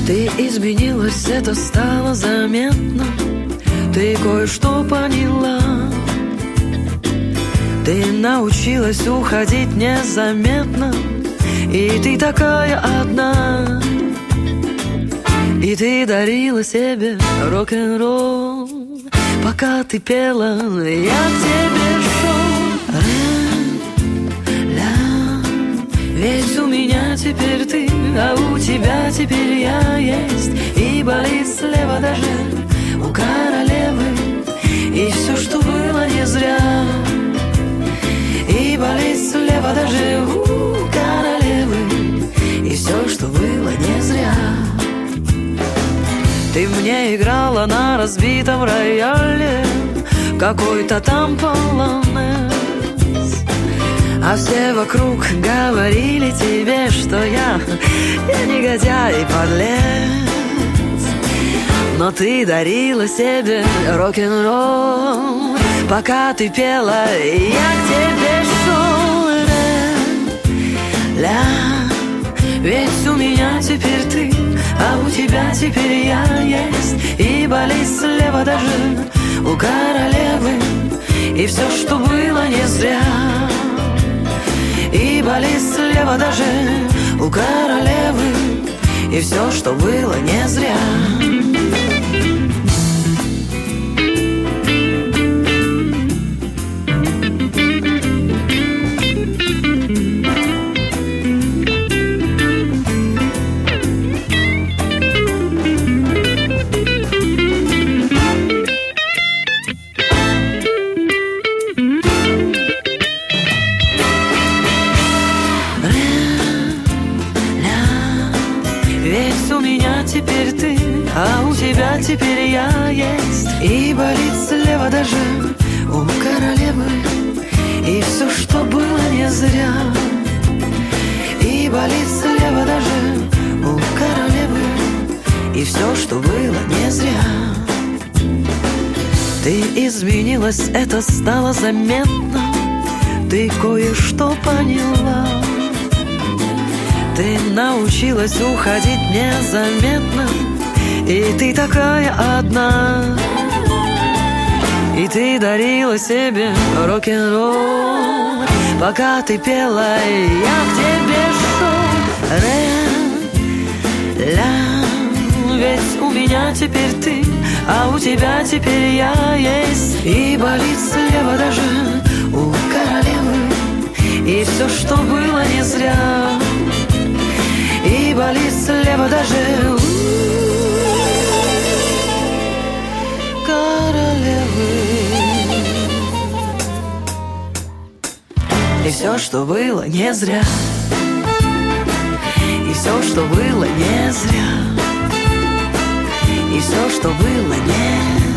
Ты изменилась, это стало заметно. Ты кое-что поняла. Ты научилась уходить незаметно. И ты такая одна. И ты дарила себе рок-н-ролл. Пока ты пела, я к тебе шел. Ведь у меня теперь ты, а у тебя теперь я есть. И болит слева даже у королевы. И все, что было, не зря. И болит слева даже у королевы. И все, что было, не зря. Ты мне играла на разбитом рояле какой-то там полонез. А все вокруг говорили тебе, что я негодяй и подлец. Но ты дарила себе рок-н-ролл. Пока ты пела, я к тебе шел. Ведь у меня теперь ты, а у тебя теперь я есть. И болит слева даже у королевы. И все, что было, не зря. И болит слева даже у королевы. И все, что было, не зря. Теперь ты, а у тебя теперь я есть. И болит слева даже у королевы. И все, что было, не зря. И болит слева даже у королевы. И все, что было, не зря. Ты изменилась, это стало заметно. Ты кое-что поняла. Ты научилась уходить незаметно. И ты такая одна. И ты дарила себе рок-н-ролл. Пока ты пела, я к тебе шел. Ведь у меня теперь ты, а у тебя теперь я есть. И болит слева даже у королевы. И все, что было, не зря. И болит слева даже у королевы. И все, что было, не зря. И все, что было, не зря. И все, что было, не